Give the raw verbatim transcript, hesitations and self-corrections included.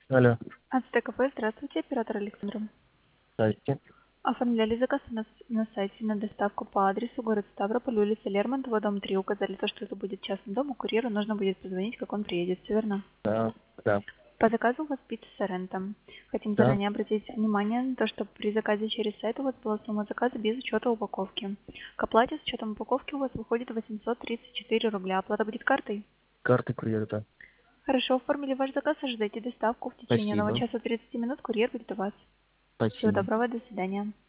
Алло, АЦТКП, здравствуйте, оператор Александр. здрасте. Оформляли заказ у нас на сайте на доставку по адресу город Ставрополь, улица Лермонтова, дом три. Указали то, что это будет частный дом, и курьеру нужно будет позвонить, как он приедет, все верно? Да, да, По заказу у вас пицца Соренто. Хотим да. заранее обратить внимание на то, что при заказе через сайт у вас была сумма заказа без учета упаковки. К оплате с учетом упаковки у вас выходит восемьсот тридцать четыре рубля. Оплата будет картой? Карты курьера, да. Хорошо, оформили ваш заказ, ожидайте доставку. В течение одного Спасибо, часа тридцати минут курьер будет у вас. Всего спасибо. доброго, до свидания.